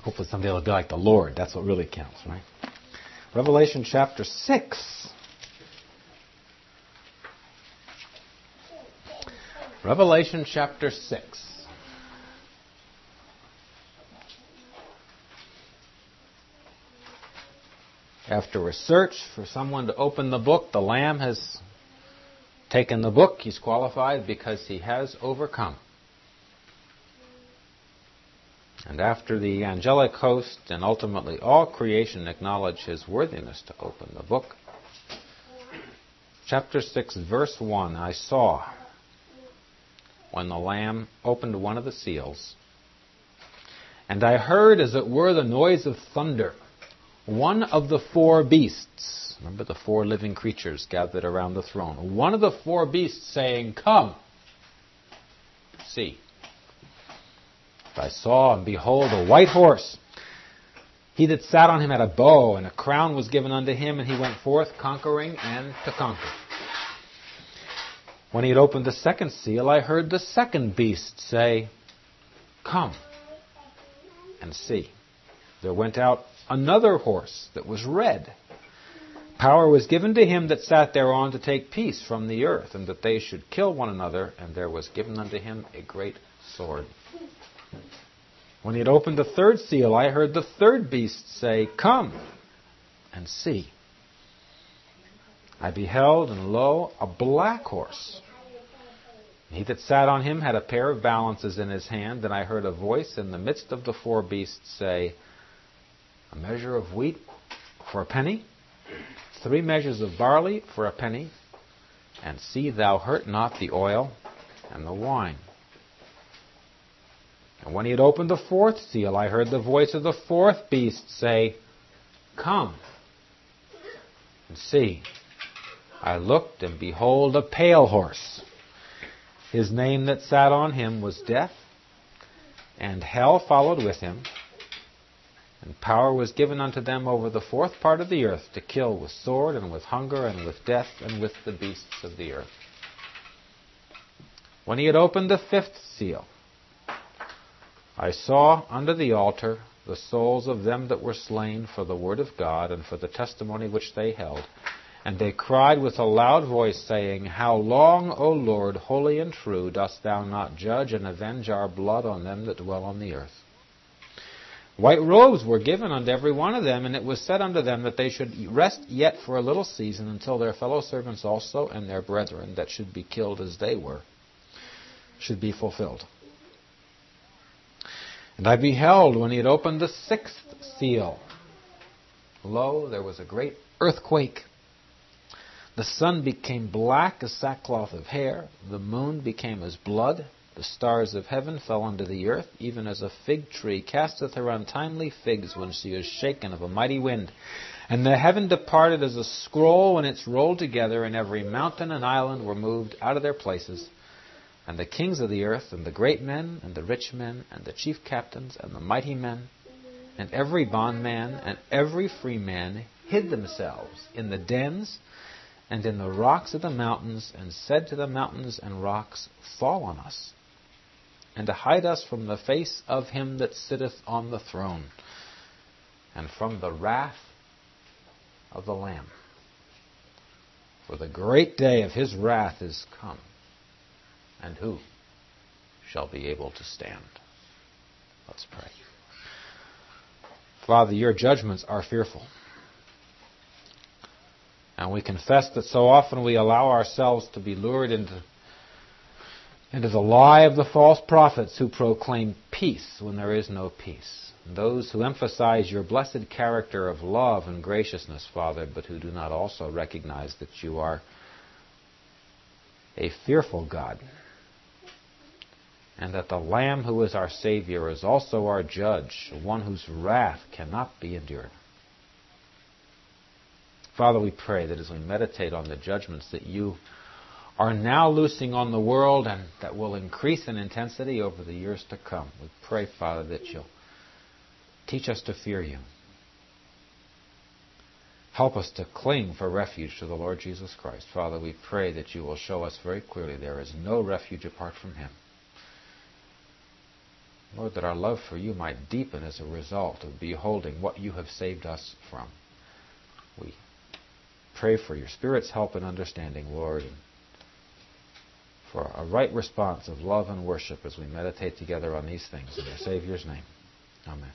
Hopefully someday it'll be like the Lord. That's what really counts, right? Revelation chapter 6. Revelation chapter 6. After a search for someone to open the book, the Lamb has taken the book. He's qualified because he has overcome. And after the angelic host and ultimately all creation acknowledge his worthiness to open the book, chapter 6, verse 1, I saw when the Lamb opened one of the seals, and I heard, as it were, the noise of thunder. One of the four beasts, remember the four living creatures gathered around the throne, one of the four beasts saying, "Come, see." I saw, and behold, a white horse. He that sat on him had a bow, and a crown was given unto him, and he went forth conquering and to conquer. When he had opened the second seal, I heard the second beast say, "Come and see." There went out another horse that was red. Power was given to him that sat thereon to take peace from the earth, and that they should kill one another, and there was given unto him a great sword. When he had opened the third seal, I heard the third beast say, "Come and see." I beheld, and lo, a black horse. He that sat on him had a pair of balances in his hand, and I heard a voice in the midst of the four beasts say, "A measure of wheat for a penny, 3 measures of barley for a penny, and see thou hurt not the oil and the wine." And when he had opened the fourth seal, I heard the voice of the fourth beast say, "Come and see." I looked, and behold, a pale horse. His name that sat on him was Death, and hell followed with him. And power was given unto them over the fourth part of the earth to kill with sword, and with hunger, and with death, and with the beasts of the earth. When he had opened the fifth seal, I saw under the altar the souls of them that were slain for the word of God and for the testimony which they held. And they cried with a loud voice, saying, "How long, O Lord, holy and true, dost thou not judge and avenge our blood on them that dwell on the earth?" White robes were given unto every one of them, and it was said unto them that they should rest yet for a little season until their fellow servants also and their brethren that should be killed as they were should be fulfilled. And I beheld when he had opened the sixth seal, lo, there was a great earthquake. The sun became black as sackcloth of hair, the moon became as blood, the stars of heaven fell unto the earth, even as a fig tree casteth her untimely figs when she is shaken of a mighty wind. And the heaven departed as a scroll when it's rolled together, and every mountain and island were moved out of their places. And the kings of the earth, and the great men, and the rich men, and the chief captains, and the mighty men, and every bondman, and every free man, hid themselves in the dens and in the rocks of the mountains, and said to the mountains and rocks, "Fall on us, and to hide us from the face of him that sitteth on the throne, and from the wrath of the Lamb. For the great day of his wrath is come, and who shall be able to stand?" Let's pray. Father, your judgments are fearful. And we confess that so often we allow ourselves to be lured into the lie of the false prophets who proclaim peace when there is no peace. And those who emphasize your blessed character of love and graciousness, Father, but who do not also recognize that you are a fearful God, and that the Lamb who is our Savior is also our judge, one whose wrath cannot be endured. Father, we pray that as we meditate on the judgments that you are now loosing on the world and that will increase in intensity over the years to come, we pray, Father, that you'll teach us to fear you. Help us to cling for refuge to the Lord Jesus Christ. Father, we pray that you will show us very clearly there is no refuge apart from him. Lord, that our love for you might deepen as a result of beholding what you have saved us from. We pray for your Spirit's help and understanding, Lord, and for a right response of love and worship as we meditate together on these things. In your Savior's name. Amen.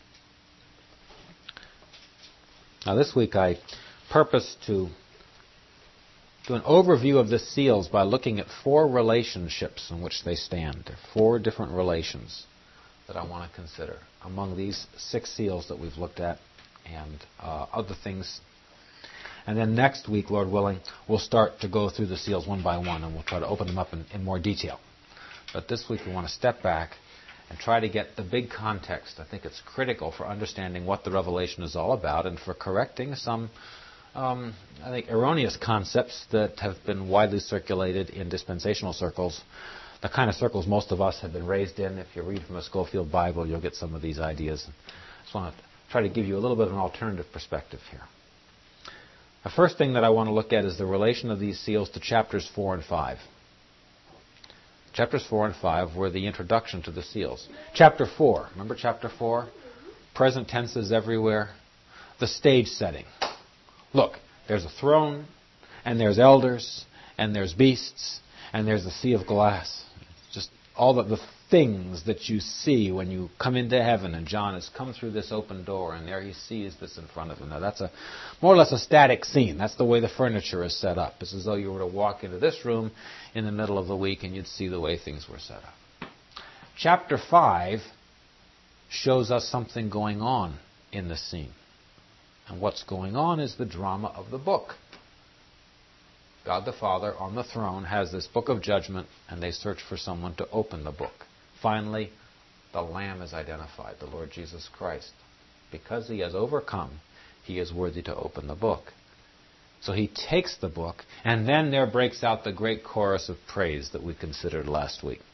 Now this week I purpose to do an overview of the seals by looking at 4 relationships in which they stand. There are 4 different relations that I want to consider among these 6 seals that we've looked at and other things. And then next week, Lord willing, we'll start to go through the seals one by one and we'll try to open them up in more detail. But this week we want to step back and try to get the big context. I think it's critical for understanding what the Revelation is all about and for correcting some, I think, erroneous concepts that have been widely circulated in dispensational circles, the kind of circles most of us have been raised in. If you read from a Schofield Bible, you'll get some of these ideas. I just want to try to give you a little bit of an alternative perspective here. The first thing that I want to look at is the relation of these seals to chapters 4 and 5. Chapters 4 and 5 were the introduction to the seals. Chapter 4, remember chapter 4? Present tenses everywhere. The stage setting. Look, there's a throne, and there's elders, and there's beasts, and there's a sea of glass. Just all the things that you see when you come into heaven, and John has come through this open door, and there he sees this in front of him. Now that's more or less a static scene. That's the way the furniture is set up. It's as though you were to walk into this room in the middle of the week, and you'd see the way things were set up. Chapter 5 shows us something going on in the scene. And what's going on is the drama of the book. God the Father on the throne has this book of judgment, and they search for someone to open the book. Finally, the Lamb is identified, the Lord Jesus Christ. Because he has overcome, he is worthy to open the book. So he takes the book, and then there breaks out the great chorus of praise that we considered last week.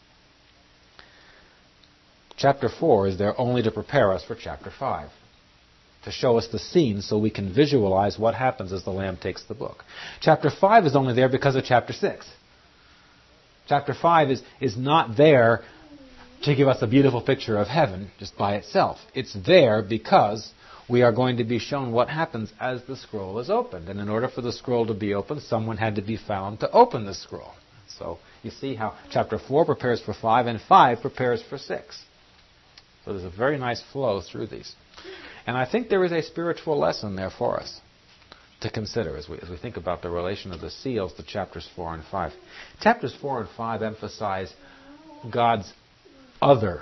Chapter 4 is there only to prepare us for chapter 5. To show us the scene so we can visualize what happens as the Lamb takes the book. Chapter 5 is only there because of chapter 6. Chapter 5 is not there to give us a beautiful picture of heaven just by itself. It's there because we are going to be shown what happens as the scroll is opened. And in order for the scroll to be opened, someone had to be found to open the scroll. So you see how chapter 4 prepares for 5 and 5 prepares for 6. So there's a very nice flow through these. And I think there is a spiritual lesson there for us to consider as we think about the relation of the seals to chapters 4 and 5. Chapters 4 and 5 emphasize God's otherness.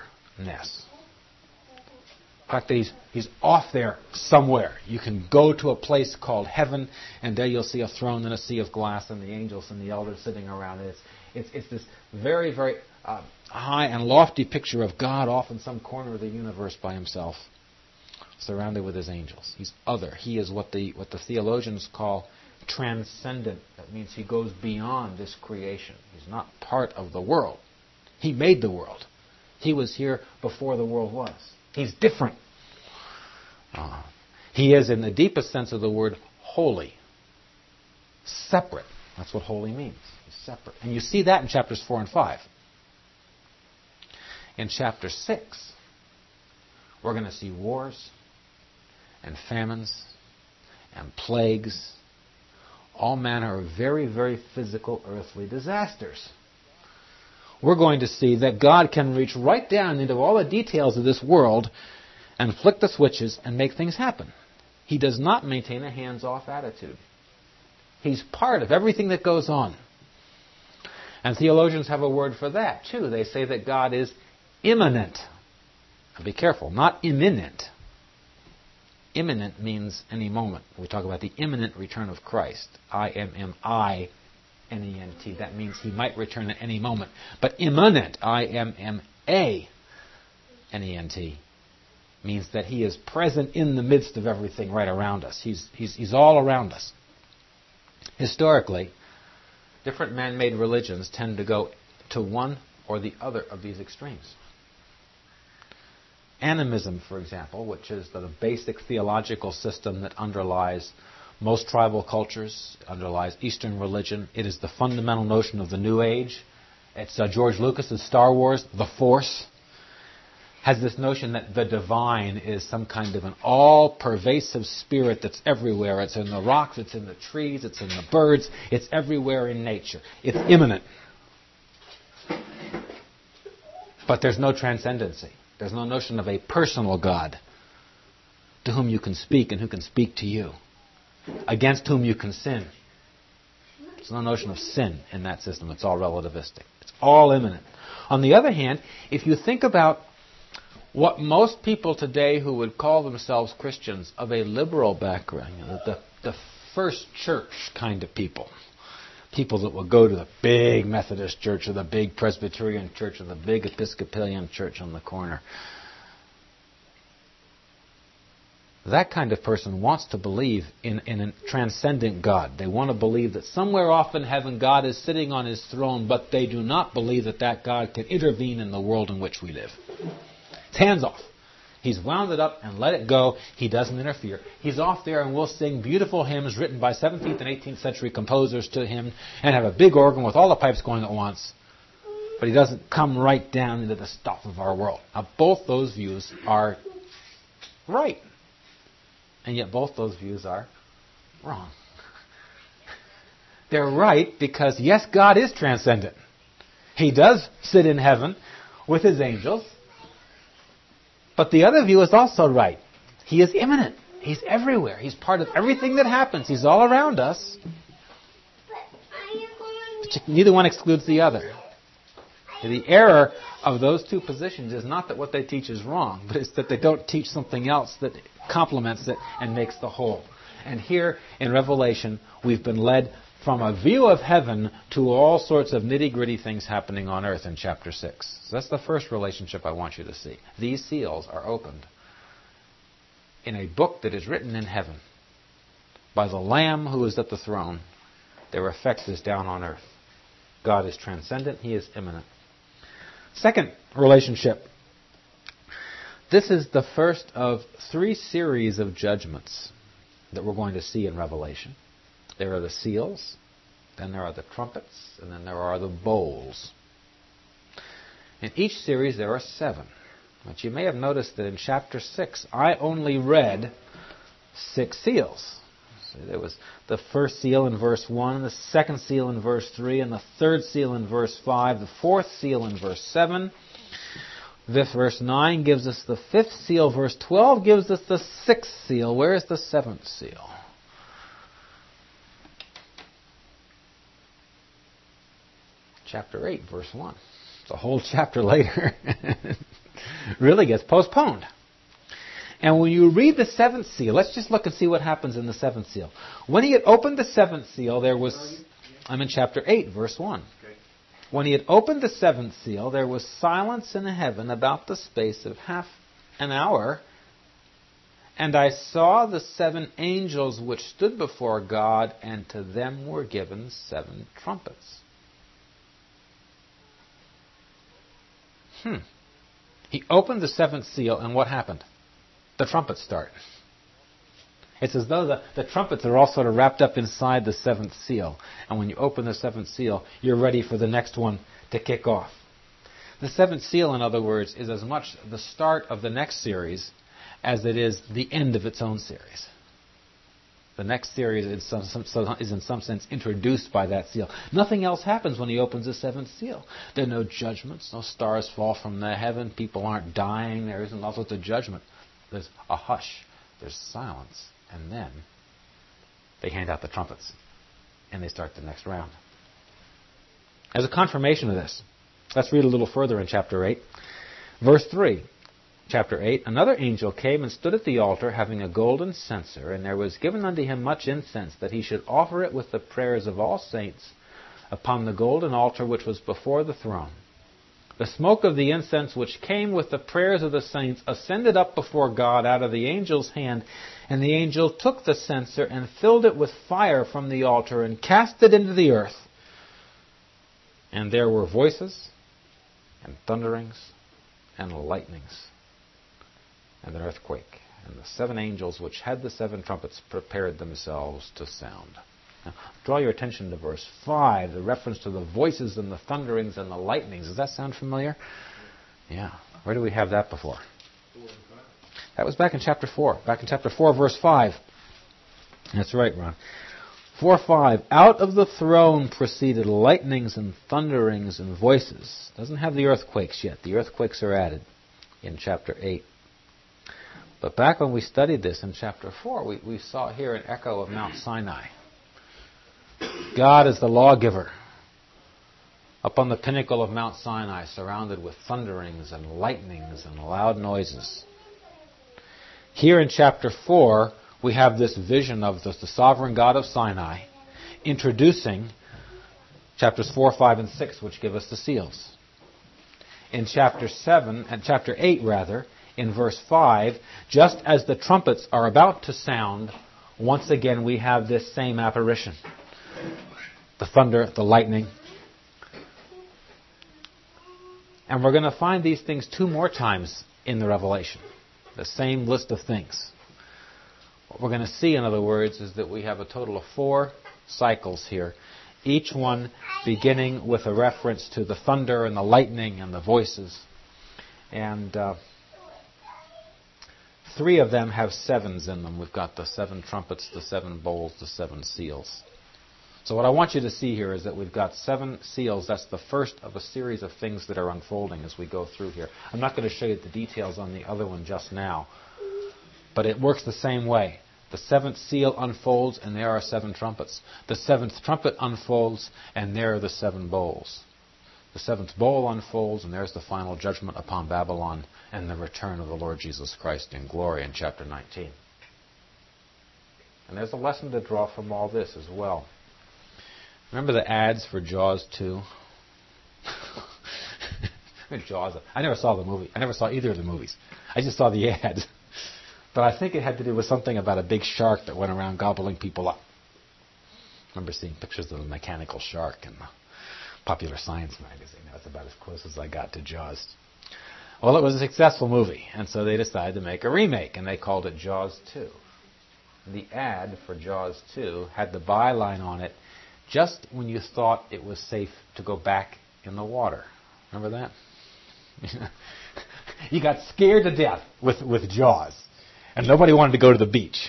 The fact that he's off there somewhere. You can go to a place called heaven, and there you'll see a throne and a sea of glass and the angels and the elders sitting around it. It's this very, very high and lofty picture of God off in some corner of the universe by himself, surrounded with his angels. He's other. He is what the theologians call transcendent. That means he goes beyond this creation. He's not part of the world. He made the world. He was here before the world was. He's different. He is, in the deepest sense of the word, holy. Separate. That's what holy means. He's separate. And you see that in chapters 4 and 5. In chapter 6, we're going to see wars and famines and plagues, all manner of very, very physical earthly disasters. We're going to see that God can reach right down into all the details of this world and flick the switches and make things happen. He does not maintain a hands-off attitude. He's part of everything that goes on. And theologians have a word for that, too. They say that God is immanent. Now be careful, not imminent. Imminent means any moment. We talk about the imminent return of Christ. I-M-M-I-N-E-N-T. That means he might return at any moment. But immanent, I-M-M-A-N-E-N-T, means that he is present in the midst of everything right around us. He's all around us. Historically, different man-made religions tend to go to one or the other of these extremes. Animism, for example, which is the basic theological system that underlies most tribal cultures, underlies Eastern religion. It is the fundamental notion of the New Age. It's George Lucas's Star Wars, The Force, has this notion that the divine is some kind of an all-pervasive spirit that's everywhere. It's in the rocks, it's in the trees, it's in the birds, it's everywhere in nature. It's immanent. But there's no transcendency. There's no notion of a personal God to whom you can speak and who can speak to you, against whom you can sin. There's no notion of sin in that system. It's all relativistic. It's all immanent. On the other hand, if you think about what most people today who would call themselves Christians of a liberal background, the first church kind of people that will go to the big Methodist church or the big Presbyterian church or the big Episcopalian church on the corner, that kind of person wants to believe in a transcendent God. They want to believe that somewhere off in heaven God is sitting on his throne, but they do not believe that God can intervene in the world in which we live. It's hands off. He's wound it up and let it go. He doesn't interfere. He's off there and we'll sing beautiful hymns written by 17th and 18th century composers to him and have a big organ with all the pipes going at once. But he doesn't come right down into the stuff of our world. Now, both those views are right. And yet both those views are wrong. They're right because, yes, God is transcendent. He does sit in heaven with his angels. But the other view is also right. He is immanent. He's everywhere. He's part of everything that happens. He's all around us. But neither one excludes the other. The error of those two positions is not that what they teach is wrong, but it's that they don't teach something else that complements it and makes the whole. And here in Revelation, we've been led from a view of heaven to all sorts of nitty-gritty things happening on earth in chapter 6. So that's the first relationship I want you to see. These seals are opened in a book that is written in heaven by the Lamb who is at the throne. Their effect is down on earth. God is transcendent. He is immanent. Second relationship. This is the first of 3 series of judgments that we're going to see in Revelation. There are the seals, then there are the trumpets, and then there are the bowls. In each series there are 7. But you may have noticed that in chapter 6, I only read 6 seals. So there was the first seal in verse 1, the second seal in verse 3, and the third seal in verse 5, the fourth seal in verse 7. Verse 9 gives us the 5th seal. Verse 12 gives us the 6th seal. Where is the 7th seal? Chapter 8, verse 1. It's a whole chapter later. Really gets postponed. And when you read the 7th seal, let's just look and see what happens in the 7th seal. When he had opened the 7th seal, there was... I'm in chapter 8, verse 1. When he had opened the 7th seal, there was silence in heaven about the space of half an hour. And I saw the 7 angels which stood before God, and to them were given 7 trumpets. He opened the 7th seal, and what happened? The trumpets start. It's as though the trumpets are all sort of wrapped up inside the 7th seal. And when you open the 7th seal, you're ready for the next one to kick off. The 7th seal, in other words, is as much the start of the next series as it is the end of its own series. The next series is in some sense introduced by that seal. Nothing else happens when he opens the 7th seal. There are no judgments, no stars fall from the heaven, people aren't dying, there isn't all sorts of judgment. There's a hush, there's silence, and then they hand out the trumpets and they start the next round. As a confirmation of this, let's read a little further in chapter 8. Verse 3. Chapter 8, another angel came and stood at the altar, having a golden censer, and there was given unto him much incense, that he should offer it with the prayers of all saints upon the golden altar which was before the throne. The smoke of the incense which came with the prayers of the saints ascended up before God out of the angel's hand, and the angel took the censer and filled it with fire from the altar and cast it into the earth. And there were voices and thunderings and lightnings and an earthquake. And the 7 angels which had the 7 trumpets prepared themselves to sound. Now, draw your attention to verse 5, the reference to the voices and the thunderings and the lightnings. Does that sound familiar? Yeah. Where do we have that before? That was back in chapter 4. Back in chapter 4, verse 5. That's right, Ron. 4:5. Out of the throne proceeded lightnings and thunderings and voices. Doesn't have the earthquakes yet. The earthquakes are added in chapter 8. But back when we studied this in chapter 4, we saw here an echo of Mount Sinai. God is the lawgiver up on the pinnacle of Mount Sinai, surrounded with thunderings and lightnings and loud noises. Here in chapter 4, we have this vision of the sovereign God of Sinai introducing chapters 4, 5, and 6, which give us the seals. In chapter 8, in verse 5, just as the trumpets are about to sound, once again we have this same apparition. The thunder, the lightning. And we're going to find these things 2 more times in the Revelation. The same list of things. What we're going to see, in other words, is that we have a total of 4 cycles here, each one beginning with a reference to the thunder and the lightning and the voices. And 3 of them have 7s in them. We've got the 7 trumpets, the 7 bowls, the 7 seals. So what I want you to see here is that we've got 7 seals. That's the first of a series of things that are unfolding as we go through here. I'm not going to show you the details on the other one just now, but it works the same way. The 7th seal unfolds, and there are 7 trumpets. The 7th trumpet unfolds, and there are the 7 bowls. The 7th bowl unfolds, and there's the final judgment upon Babylon and the return of the Lord Jesus Christ in glory in chapter 19. And there's a lesson to draw from all this as well. Remember the ads for Jaws 2? Jaws. I never saw the movie. I never saw either of the movies. I just saw the ads. But I think it had to do with something about a big shark that went around gobbling people up. I remember seeing pictures of a mechanical shark in the Popular Science magazine. That's about as close as I got to Jaws. Well, it was a successful movie, and so they decided to make a remake, and they called it Jaws 2. The ad for Jaws 2 had the byline on it, just when you thought it was safe to go back in the water. Remember that? You got scared to death with Jaws, and nobody wanted to go to the beach.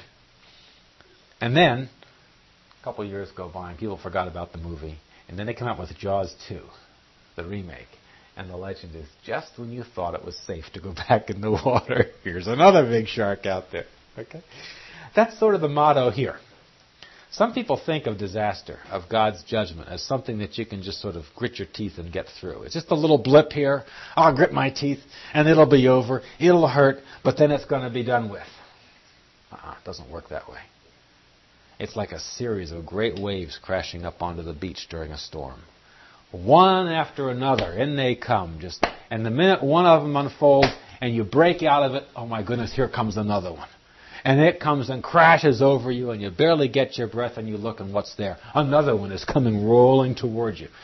And then, a couple of years go by, and people forgot about the movie, and then they come out with Jaws 2, the remake. And the legend is, just when you thought it was safe to go back in the water, here's another big shark out there. Okay? That's sort of the motto here. Some people think of disaster, of God's judgment, as something that you can just sort of grit your teeth and get through. It's just a little blip here. I'll grit my teeth, and it'll be over. It'll hurt, but then it's going to be done with. It doesn't work that way. It's like a series of great waves crashing up onto the beach during a storm. One after another, in they come. And the minute one of them unfolds and you break out of it, oh my goodness, here comes another one. And it comes and crashes over you, and you barely get your breath, and you look, and what's there? Another one is coming rolling towards you.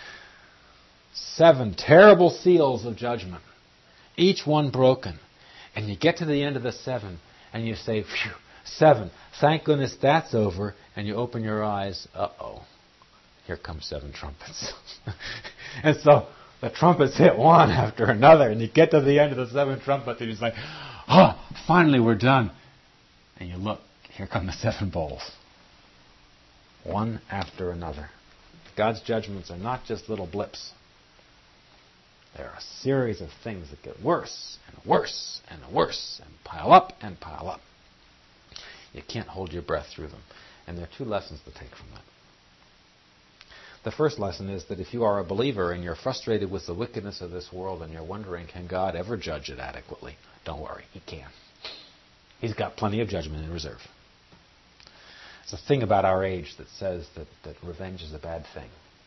7 terrible seals of judgment, each one broken. And you get to the end of the 7, and you say, phew, 7. Thank goodness that's over. And you open your eyes. Uh-oh. Here comes 7 trumpets. And so the trumpets hit one after another, and you get to the end of the 7 trumpets, and you're like, oh, finally we're done. And you look, here come the 7 bowls. One after another. God's judgments are not just little blips. They're a series of things that get worse and worse and worse and pile up and pile up. You can't hold your breath through them. And there are 2 lessons to take from that. The first lesson is that if you are a believer and you're frustrated with the wickedness of this world and you're wondering, can God ever judge it adequately? Don't worry, He can. He's got plenty of judgment in reserve. It's a thing about our age that says that revenge is a bad thing.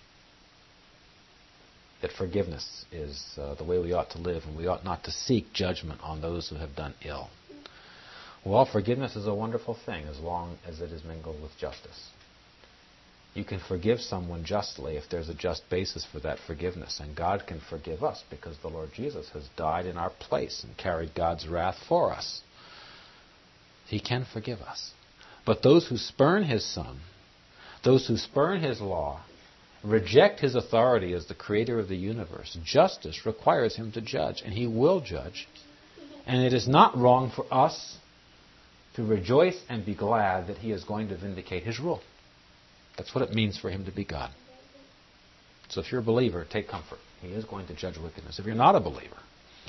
That forgiveness is the way we ought to live, and we ought not to seek judgment on those who have done ill. Well, forgiveness is a wonderful thing as long as it is mingled with justice. You can forgive someone justly if there's a just basis for that forgiveness, and God can forgive us because the Lord Jesus has died in our place and carried God's wrath for us. He can forgive us. But those who spurn His Son, those who spurn His law, reject his authority as the creator of the universe, justice requires him to judge, and he will judge. And it is not wrong for us to rejoice and be glad that he is going to vindicate his rule. That's what it means for him to be God. So if you're a believer, take comfort. He is going to judge wickedness. If you're not a believer,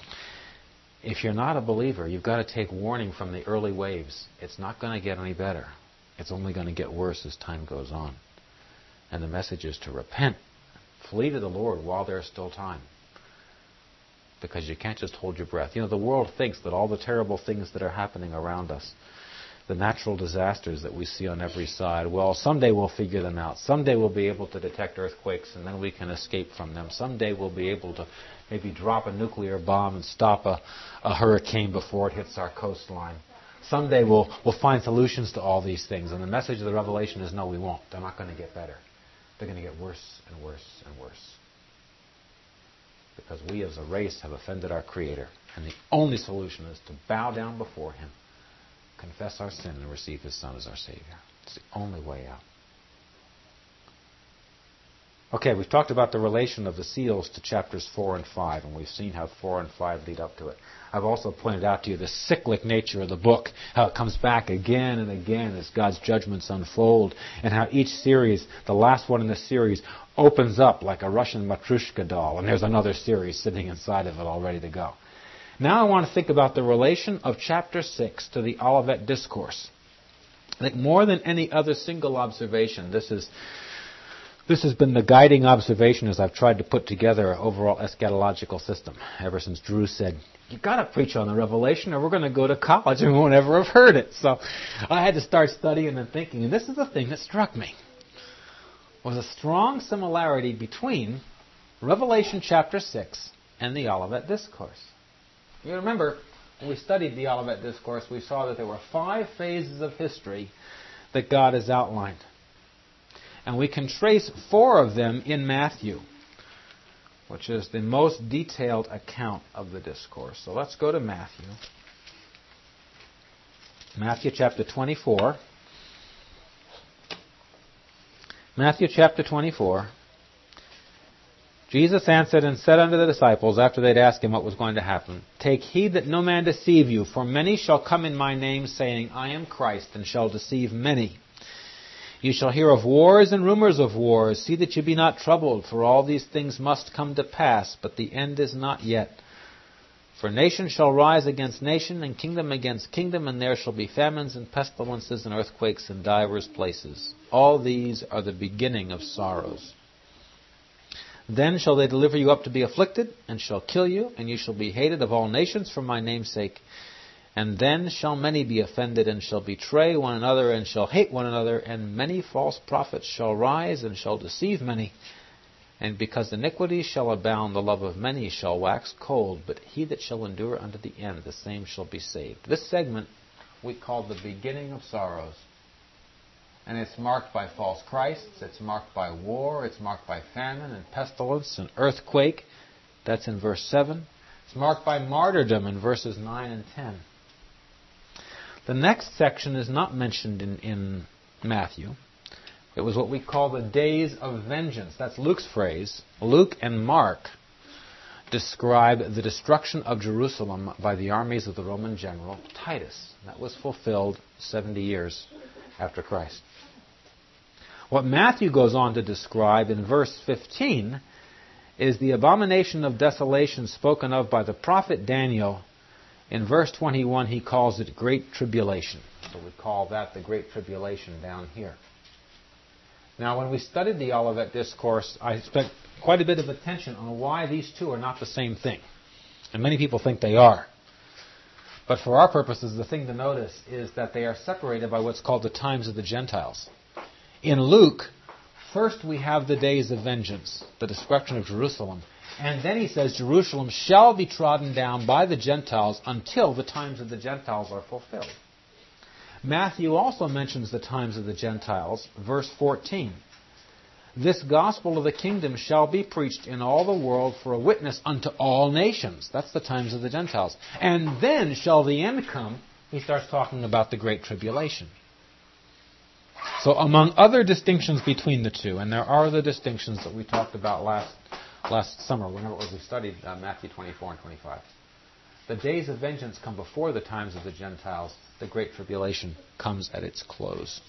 you've got to take warning from the early waves. It's not going to get any better. It's only going to get worse as time goes on. And the message is to repent. Flee to the Lord while there's still time. Because you can't just hold your breath. The world thinks that all the terrible things that are happening around us, the natural disasters that we see on every side, well, someday we'll figure them out. Someday we'll be able to detect earthquakes and then we can escape from them. Someday we'll be able to maybe drop a nuclear bomb and stop a hurricane before it hits our coastline. Someday we'll find solutions to all these things. And the message of the Revelation is, no, we won't. They're not going to get better. They're going to get worse and worse and worse. Because we as a race have offended our Creator. And the only solution is to bow down before Him, confess our sin, and receive His Son as our Savior. It's the only way out. Okay, we've talked about the relation of the seals to chapters 4 and 5, and we've seen how 4 and 5 lead up to it. I've also pointed out to you the cyclic nature of the book, how it comes back again and again as God's judgments unfold, and how each series, the last one in the series, opens up like a Russian Matryoshka doll, and there's another series sitting inside of it all ready to go. Now I want to think about the relation of chapter 6 to the Olivet Discourse. I think more than any other single observation, this has been the guiding observation as I've tried to put together an overall eschatological system ever since Drew said, you've got to preach on the Revelation or we're going to go to college and we won't ever have heard it. So I had to start studying and thinking, and this is the thing that struck me, was a strong similarity between Revelation chapter 6 and the Olivet Discourse. You remember, when we studied the Olivet Discourse, we saw that there were 5 phases of history that God has outlined. And we can trace 4 of them in Matthew, which is the most detailed account of the discourse. So let's go to Matthew. Matthew chapter 24. Matthew chapter 24. Jesus answered and said unto the disciples, after they'd asked him what was going to happen, take heed that no man deceive you, for many shall come in my name, saying, I am Christ, and shall deceive many. You shall hear of wars and rumors of wars. See that you be not troubled, for all these things must come to pass, but the end is not yet. For nation shall rise against nation, and kingdom against kingdom, and there shall be famines and pestilences and earthquakes in divers places. All these are the beginning of sorrows. Then shall they deliver you up to be afflicted, and shall kill you, and you shall be hated of all nations for my name's sake. And then shall many be offended, and shall betray one another, and shall hate one another, and many false prophets shall rise, and shall deceive many. And because iniquity shall abound, the love of many shall wax cold, but he that shall endure unto the end, the same shall be saved. This segment we call the beginning of sorrows. And it's marked by false Christs, it's marked by war, it's marked by famine and pestilence and earthquake. That's in verse 7. It's marked by martyrdom in verses 9 and 10. The next section is not mentioned in Matthew. It was what we call the days of vengeance. That's Luke's phrase. Luke and Mark describe the destruction of Jerusalem by the armies of the Roman general Titus. That was fulfilled 70 years after Christ. What Matthew goes on to describe in verse 15 is the abomination of desolation spoken of by the prophet Daniel. In verse 21, he calls it Great Tribulation. So we call that the Great Tribulation down here. Now, when we studied the Olivet Discourse, I spent quite a bit of attention on why these two are not the same thing. And many people think they are. But for our purposes, the thing to notice is that they are separated by what's called the times of the Gentiles. In Luke, first we have the days of vengeance, the destruction of Jerusalem. And then he says Jerusalem shall be trodden down by the Gentiles until the times of the Gentiles are fulfilled. Matthew also mentions the times of the Gentiles, verse 14. This gospel of the kingdom shall be preached in all the world for a witness unto all nations. That's the times of the Gentiles. And then shall the end come. He starts talking about the Great Tribulation. So among other distinctions between the two, and there are the distinctions that we talked about last summer, whenever it was we studied Matthew 24 and 25. The days of vengeance come before the times of the Gentiles. The Great Tribulation comes at its close.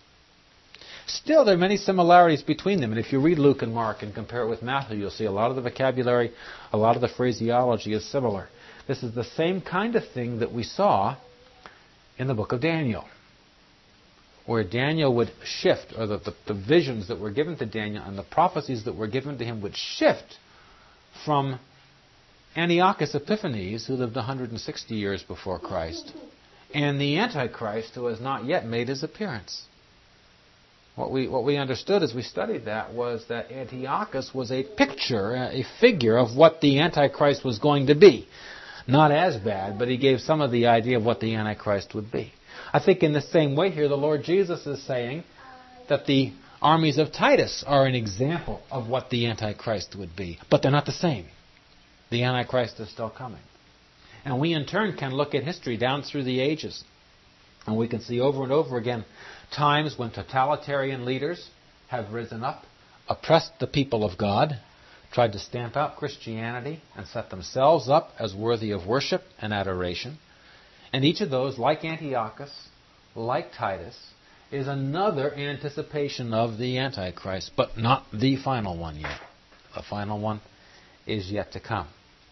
Still, there are many similarities between them. And if you read Luke and Mark and compare it with Matthew, you'll see a lot of the vocabulary, a lot of the phraseology is similar. This is the same kind of thing that we saw in the book of Daniel, where Daniel would shift, or the visions that were given to Daniel and the prophecies that were given to him would shift from Antiochus Epiphanes, who lived 160 years before Christ, and the Antichrist, who has not yet made his appearance. What we understood as we studied that was that Antiochus was a picture, a figure of what the Antichrist was going to be. Not as bad, but he gave some of the idea of what the Antichrist would be. I think in the same way here, the Lord Jesus is saying that the armies of Titus are an example of what the Antichrist would be. But they're not the same. The Antichrist is still coming. And we in turn can look at history down through the ages. And we can see over and over again times when totalitarian leaders have risen up, oppressed the people of God, tried to stamp out Christianity, and set themselves up as worthy of worship and adoration. And each of those, like Antiochus, like Titus, is another anticipation of the Antichrist, but not the final one yet. The final one is yet to come.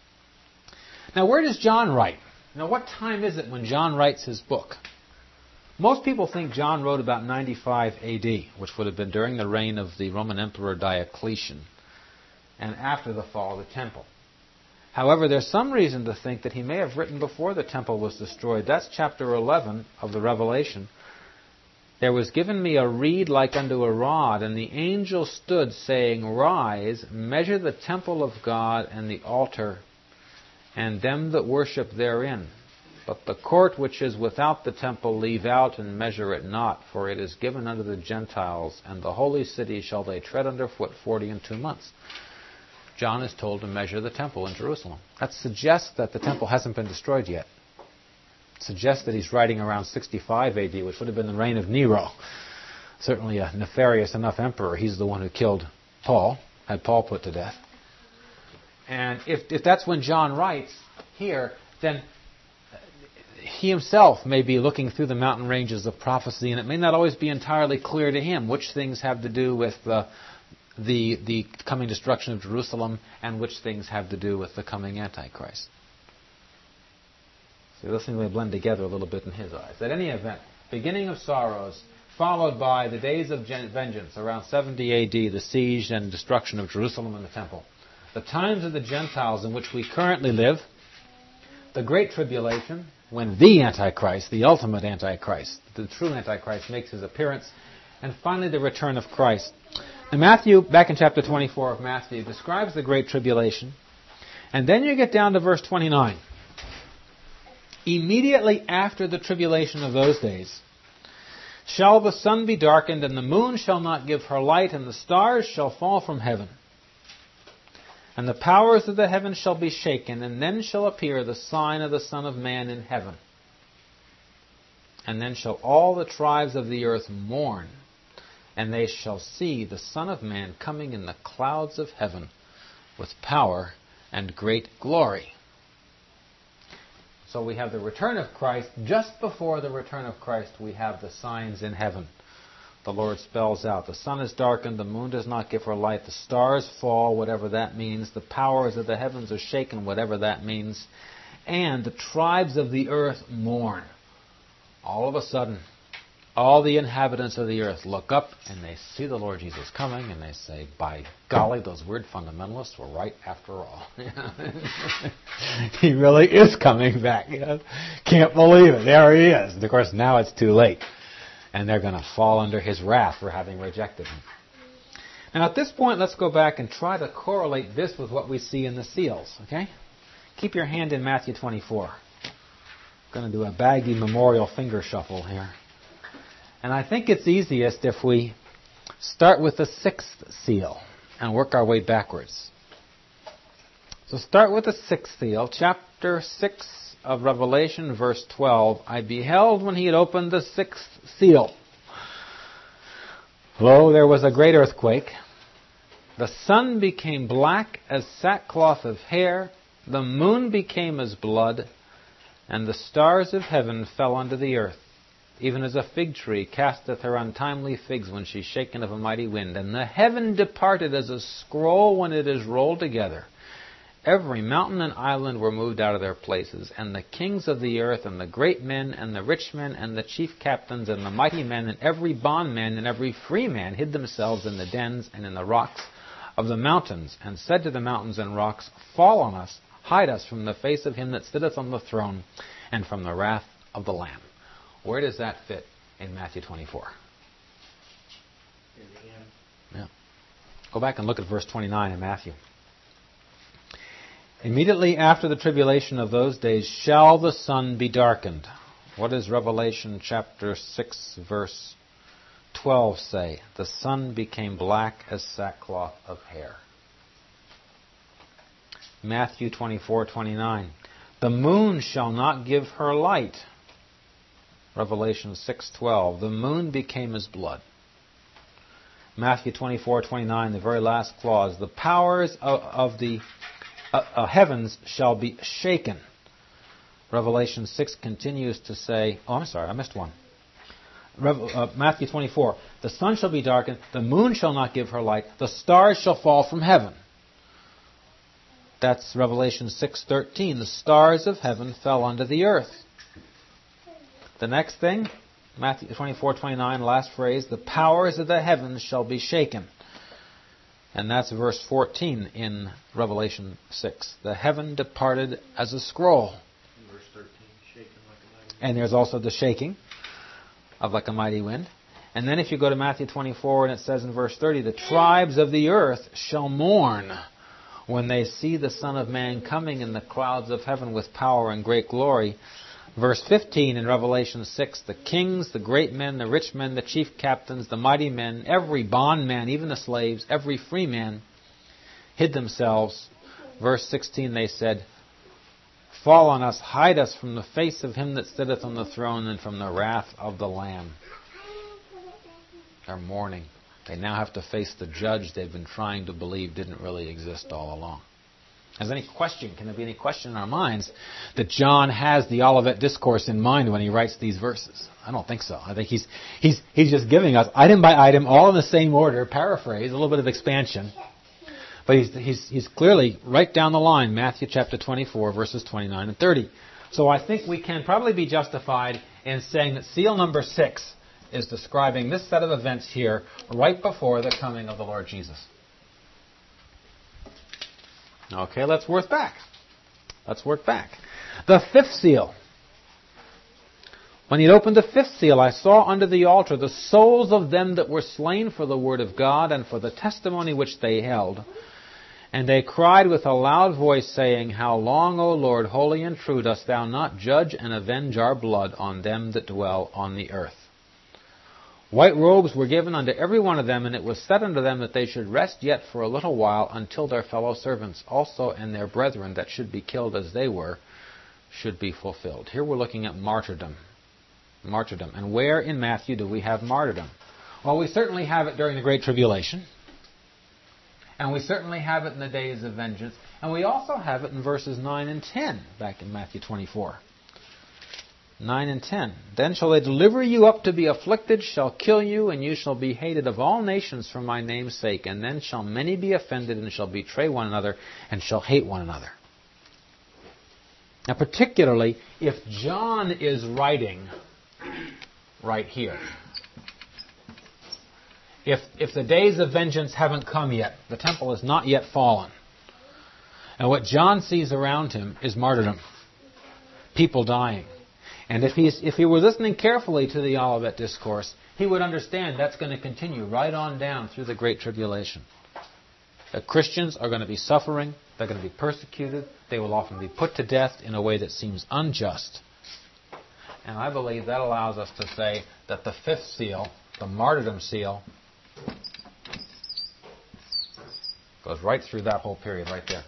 Now, where does John write? Now, what time is it when John writes his book? Most people think John wrote about 95 A.D., which would have been during the reign of the Roman Emperor Diocletian and after the fall of the temple. However, there's some reason to think that he may have written before the temple was destroyed. That's chapter 11 of the Revelation. There was given me a reed like unto a rod, and the angel stood, saying, Rise, measure the temple of God and the altar, and them that worship therein. But the court which is without the temple leave out, and measure it not, for it is given unto the Gentiles, and the holy city shall they tread under foot 42 months. John is told to measure the temple in Jerusalem. That suggests that the temple hasn't been destroyed yet. It suggests that he's writing around 65 A.D., which would have been the reign of Nero. Certainly a nefarious enough emperor. He's the one who killed Paul, had Paul put to death. And if that's when John writes here, then he himself may be looking through the mountain ranges of prophecy, and it may not always be entirely clear to him which things have to do with the coming destruction of Jerusalem and which things have to do with the coming Antichrist. So those things may blend together a little bit in his eyes. At any event, beginning of sorrows, followed by the days of vengeance, around 70 A.D., the siege and destruction of Jerusalem and the temple. The times of the Gentiles in which we currently live, the Great Tribulation, when the Antichrist, the ultimate Antichrist, the true Antichrist, makes his appearance, and finally the return of Christ. Now Matthew, back in chapter 24 of Matthew, describes the Great Tribulation, and then you get down to verse 29. Immediately after the tribulation of those days, shall the sun be darkened, and the moon shall not give her light, and the stars shall fall from heaven. And the powers of the heavens shall be shaken, and then shall appear the sign of the Son of Man in heaven. And then shall all the tribes of the earth mourn, and they shall see the Son of Man coming in the clouds of heaven with power and great glory. So we have the return of Christ. Just before the return of Christ, we have the signs in heaven. The Lord spells out, the sun is darkened, the moon does not give her light, the stars fall, whatever that means, the powers of the heavens are shaken, whatever that means, and the tribes of the earth mourn. All of a sudden, all the inhabitants of the earth look up and they see the Lord Jesus coming and they say, by golly, those weird fundamentalists were right after all. He really is coming back. Can't believe it. There he is. And of course, now it's too late. And they're going to fall under his wrath for having rejected him. Now at this point, let's go back and try to correlate this with what we see in the seals. Okay? Keep your hand in Matthew 24. I'm going to do a baggy memorial finger shuffle here. And I think it's easiest if we start with the sixth seal and work our way backwards. So start with the sixth seal, chapter 6 of Revelation, verse 12. I beheld when he had opened the sixth seal. Lo, there was a great earthquake. The sun became black as sackcloth of hair. The moon became as blood. And the stars of heaven fell unto the earth, even as a fig tree casteth her untimely figs when she is shaken of a mighty wind. And the heaven departed as a scroll when it is rolled together. Every mountain and island were moved out of their places, and the kings of the earth, and the great men, and the rich men, and the chief captains, and the mighty men, and every bondman, and every free man hid themselves in the dens and in the rocks of the mountains, and said to the mountains and rocks, Fall on us, hide us from the face of him that sitteth on the throne, and from the wrath of the Lamb. Where does that fit in Matthew 24? In the end. Yeah. Go back and look at verse 29 in Matthew. Immediately after the tribulation of those days shall the sun be darkened. What does Revelation chapter 6 verse 12 say? The sun became black as sackcloth of hair. Matthew 24:29. The moon shall not give her light. Revelation 6:12. The moon became as blood. Matthew 24:29, the very last clause. The powers of the heavens shall be shaken. Revelation 6 continues to say, I missed one. Matthew 24, the sun shall be darkened, the moon shall not give her light, the stars shall fall from heaven. That's Revelation 6:13. The stars of heaven fell unto the earth. The next thing, Matthew 24:29, last phrase, the powers of the heavens shall be shaken. And that's verse 14 in Revelation 6. The heaven departed as a scroll. Verse 13, shaken like a mighty wind. And there's also the shaking of like a mighty wind. And then if you go to Matthew 24 and it says in verse 30, the tribes of the earth shall mourn when they see the Son of Man coming in the clouds of heaven with power and great glory. Verse 15 in Revelation 6, the kings, the great men, the rich men, the chief captains, the mighty men, every bondman, even the slaves, every free man, hid themselves. Verse 16 they said, Fall on us, hide us from the face of him that sitteth on the throne and from the wrath of the Lamb. They're mourning. They now have to face the judge they've been trying to believe didn't really exist all along. Can there be any question in our minds that John has the Olivet Discourse in mind when he writes these verses? I don't think so. I think he's just giving us item by item, all in the same order, paraphrase, a little bit of expansion. But he's clearly right down the line, Matthew chapter 24, verses 29 and 30. So I think we can probably be justified in saying that seal number 6 is describing this set of events here right before the coming of the Lord Jesus. Okay, let's work back. The 5th seal. When he had opened the 5th seal, I saw under the altar the souls of them that were slain for the word of God and for the testimony which they held. And they cried with a loud voice, saying, How long, O Lord, holy and true, dost thou not judge and avenge our blood on them that dwell on the earth? White robes were given unto every one of them, and it was said unto them that they should rest yet for a little while until their fellow servants also and their brethren that should be killed as they were should be fulfilled. Here we're looking at martyrdom. And where in Matthew do we have martyrdom? Well, we certainly have it during the Great Tribulation. And we certainly have it in the days of vengeance. And we also have it in verses 9 and 10 back in Matthew 24. 9 and 10. Then shall they deliver you up to be afflicted, shall kill you, and you shall be hated of all nations for my name's sake. And then shall many be offended, and shall betray one another, and shall hate one another. Now particularly, if John is writing right here, if the days of vengeance haven't come yet, the temple has not yet fallen, and what John sees around him is martyrdom, people dying. And if he were listening carefully to the Olivet Discourse, he would understand that's going to continue right on down through the Great Tribulation. That Christians are going to be suffering, they're going to be persecuted, they will often be put to death in a way that seems unjust. And I believe that allows us to say that the 5th seal, the martyrdom seal, goes right through that whole period right there.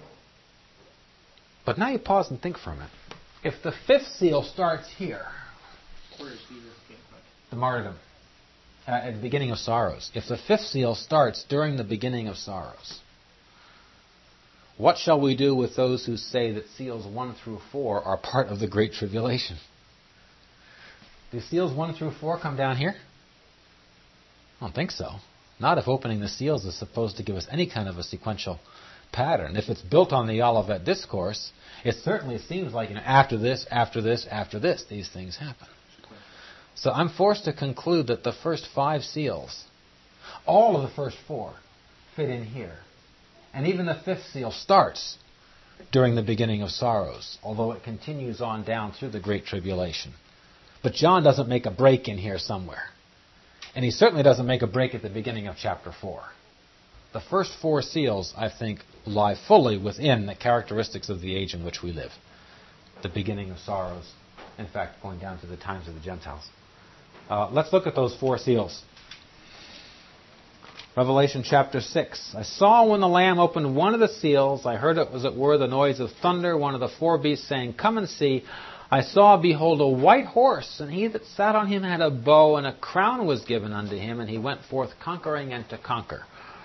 But now you pause and think for a minute. If the 5th seal starts here, Where does Jesus came from? The martyrdom. At the beginning of sorrows. If the fifth seal starts during the beginning of sorrows, what shall we do with those who say that seals 1 through 4 are part of the Great Tribulation? Do seals 1 through 4 come down here? I don't think so. Not if opening the seals is supposed to give us any kind of a sequential pattern. If it's built on the Olivet Discourse, it certainly seems like, after this, these things happen. So I'm forced to conclude that the first 5 seals, all of the first 4, fit in here. And even the 5th seal starts during the beginning of sorrows, although it continues on down through the Great Tribulation. But John doesn't make a break in here somewhere. And he certainly doesn't make a break at the beginning of chapter 4. The first 4 seals, I think, lie fully within the characteristics of the age in which we live. The beginning of sorrows. In fact, going down to the times of the Gentiles. Let's look at those 4 seals. Revelation chapter 6. I saw when the Lamb opened one of the seals, I heard it, as it were, the noise of thunder, one of the 4 beasts saying, "Come and see." I saw, behold, a white horse, and he that sat on him had a bow, and a crown was given unto him, and he went forth conquering and to conquer.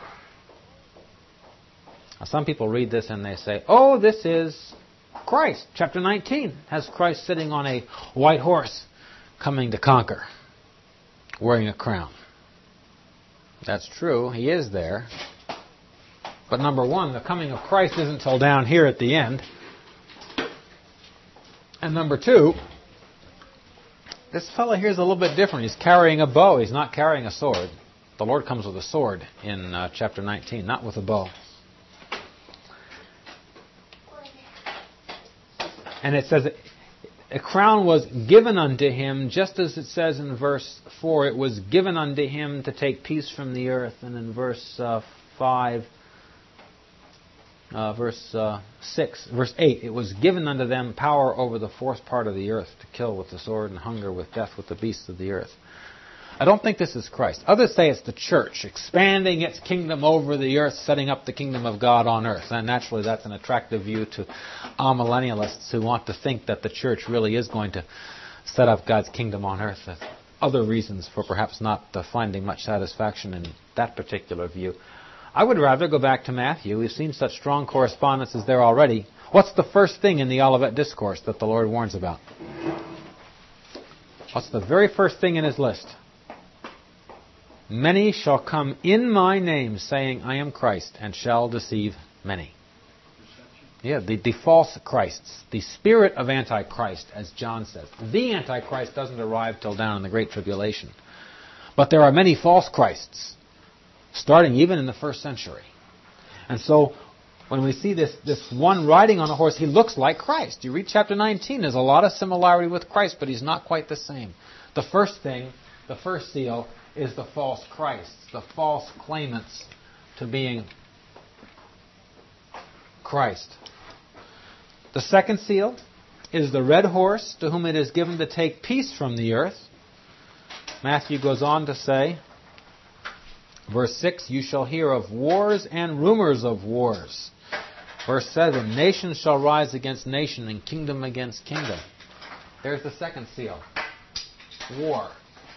Now, some people read this and they say, oh, this is Christ. Chapter 19 has Christ sitting on a white horse, coming to conquer, wearing a crown. That's true, he is there. But number one, the coming of Christ isn't till down here at the end. And number two, this fellow here is a little bit different. He's carrying a bow. He's not carrying a sword. The Lord comes with a sword in chapter 19, not with a bow. And it says a crown was given unto him, just as it says in verse 4, it was given unto him to take peace from the earth. And in verse 8, it was given unto them power over the fourth part of the earth, to kill with the sword and hunger with death with the beasts of the earth. I don't think this is Christ. Others say it's the church, expanding its kingdom over the earth, setting up the kingdom of God on earth. And naturally that's an attractive view to amillennialists who want to think that the church really is going to set up God's kingdom on earth. There's other reasons for perhaps not finding much satisfaction in that particular view. I would rather go back to Matthew. We've seen such strong correspondences there already. What's the first thing in the Olivet Discourse that the Lord warns about? What's the very first thing in his list? Many shall come in my name, saying, I am Christ, and shall deceive many. Yeah, the false Christs, the spirit of Antichrist, as John says. The Antichrist doesn't arrive till down in the Great Tribulation. But there are many false Christs, starting even in the first century. And so, when we see this one riding on a horse, he looks like Christ. You read chapter 19, there's a lot of similarity with Christ, but he's not quite the same. The first thing, the first seal, is the false Christs, the false claimants to being Christ. The second seal is the red horse, to whom it is given to take peace from the earth. Matthew goes on to say, verse 6, you shall hear of wars and rumors of wars. Verse 7, nation shall rise against nation and kingdom against kingdom. There's the second seal. War.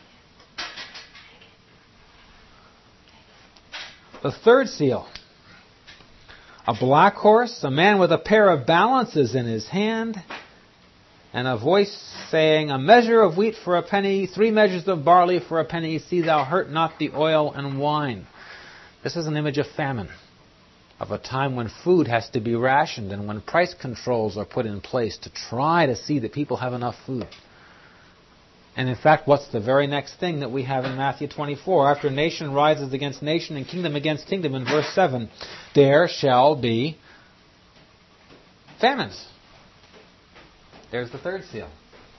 The third seal. A black horse, a man with a pair of balances in his hand, and a voice saying, a measure of wheat for a penny, 3 measures of barley for a penny, see thou hurt not the oil and wine. This is an image of famine, of a time when food has to be rationed and when price controls are put in place to try to see that people have enough food. And in fact, what's the very next thing that we have in Matthew 24? After nation rises against nation and kingdom against kingdom, in verse 7, there shall be famines. There's the third seal.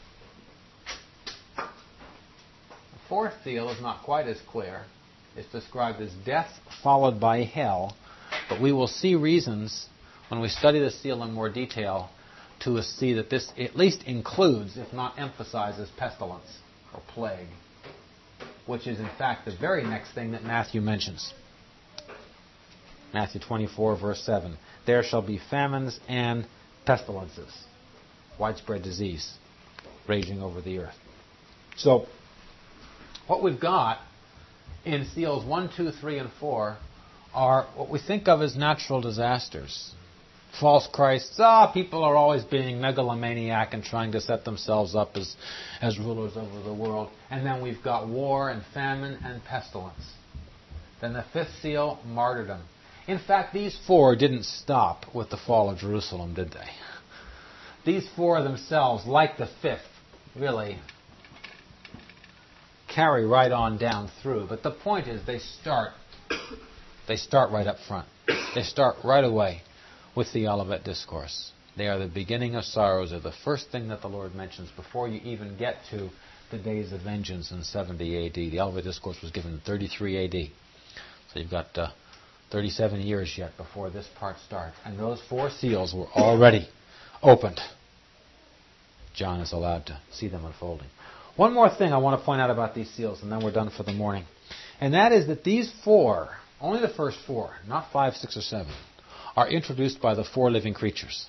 The fourth seal is not quite as clear. It's described as death followed by hell. But we will see reasons, when we study the seal in more detail, to see that this at least includes, if not emphasizes, pestilence or plague, which is in fact the very next thing that Matthew mentions. Matthew 24, verse 7. There shall be famines and pestilences, widespread disease, raging over the earth. So, what we've got in seals 1, 2, 3, and 4 are what we think of as natural disasters. False Christs. People are always being megalomaniac and trying to set themselves up as rulers over the world. And then we've got war and famine and pestilence. Then the fifth seal, martyrdom. In fact, these four didn't stop with the fall of Jerusalem, did they? These four themselves, like the fifth, really carry right on down through. But the point is they start right up front. They start right away with the Olivet Discourse. They are the beginning of sorrows. They're the first thing that the Lord mentions before you even get to the days of vengeance in 70 AD. The Olivet Discourse was given in 33 AD. So you've got 37 years yet before this part starts. And those four seals were already opened. John is allowed to see them unfolding. One more thing I want to point out about these seals, and then we're done for the morning. And that is that these four, only the first four, not 5, 6, or 7, are introduced by the four living creatures.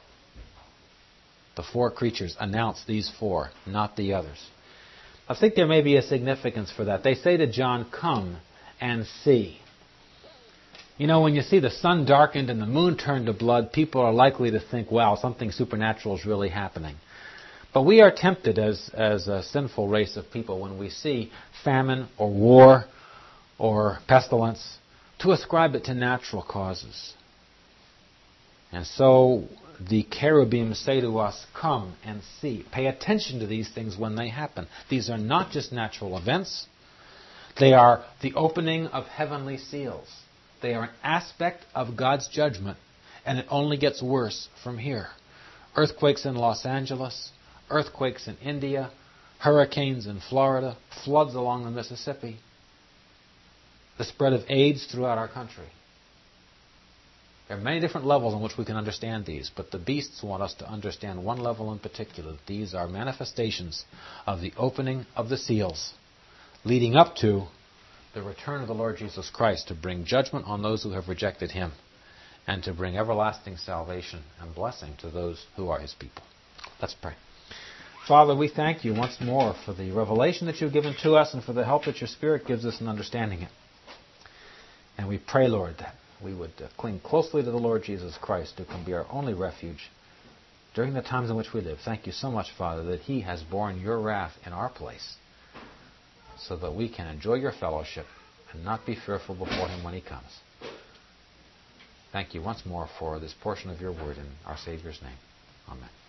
The four creatures announce these four, not the others. I think there may be a significance for that. They say to John, "Come and see." You know, when you see the sun darkened and the moon turned to blood, people are likely to think, wow, something supernatural is really happening. But we are tempted as a sinful race of people when we see famine or war or pestilence to ascribe it to natural causes. And so the cherubim say to us, "Come and see." Pay attention to these things when they happen. These are not just natural events. They are the opening of heavenly seals. They are an aspect of God's judgment, and it only gets worse from here. Earthquakes in Los Angeles, earthquakes in India, hurricanes in Florida, floods along the Mississippi, the spread of AIDS throughout our country. There are many different levels on which we can understand these, but the beasts want us to understand one level in particular. These are manifestations of the opening of the seals, leading up to the return of the Lord Jesus Christ to bring judgment on those who have rejected Him and to bring everlasting salvation and blessing to those who are His people. Let's pray. Father, we thank you once more for the revelation that you've given to us and for the help that your Spirit gives us in understanding it. And we pray, Lord, that we would cling closely to the Lord Jesus Christ, who can be our only refuge during the times in which we live. Thank you so much, Father, that He has borne your wrath in our place so that we can enjoy your fellowship and not be fearful before Him when He comes. Thank you once more for this portion of your word in our Savior's name. Amen.